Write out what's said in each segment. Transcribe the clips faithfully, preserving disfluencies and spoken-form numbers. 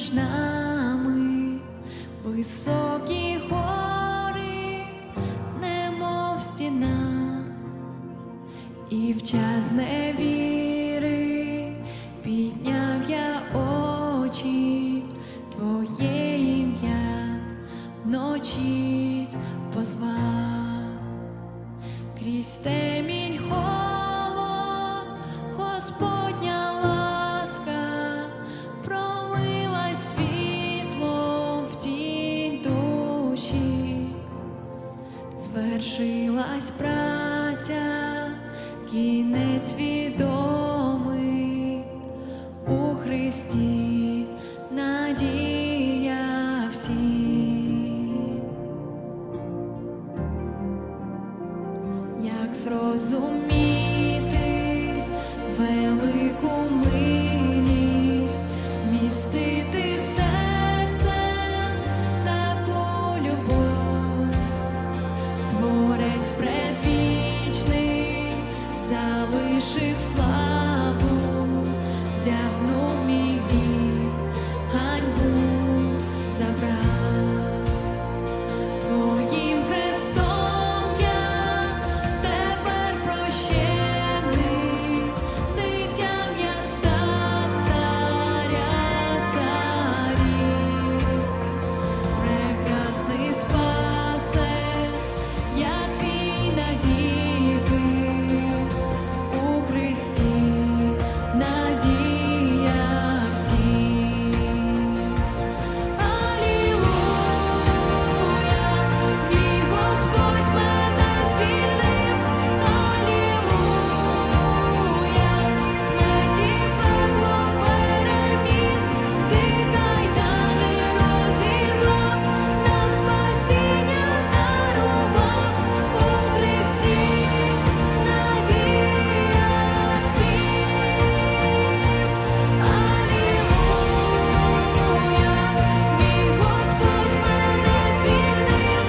поміж нами, високі гори, немов стіна, і в час невіри підняв я очі, Твоє ім'я вночі позвав. Крізь темінь холод, Господня ласка пролилась світлом в тінь душі, звершилась праця, кінець відомий, у Христі надія всім. Як зрозуміти велику милість, вмістити серцем таку любов? Творець предвічний залишив славу, вдягнув мій гріх, ганьбу забрав. Твоїм хрестом я тепер прощений, дитям я став царя царів. Прекрасний спасе, я твій навіки, у Христі надія всім. Алілуя, мій Господь мене звільнив. Алілуя, смерті пекло переміг. Ти кайдани розірвав, нам спасіння дарував. У Христі надія всім. Алілуя, мій Господь мене звільнив.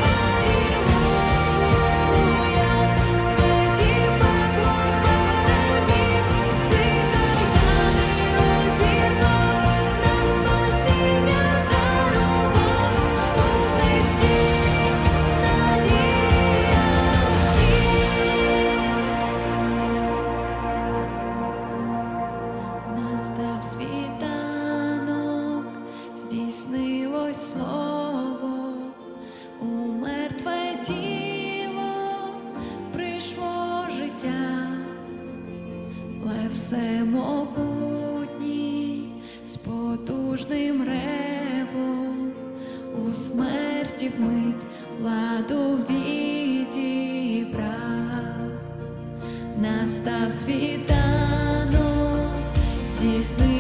Алілуя, смерті пекло переміг. Ти кайдани розірвав, нам спасіння дарував. У Христі надія всім. Настав світанок, здійснилось слово, у мертве тіло прийшло життя. Лев всемогутній з потужним ревом у смерті вмить владу відібрав. Настав світанок, здійснилось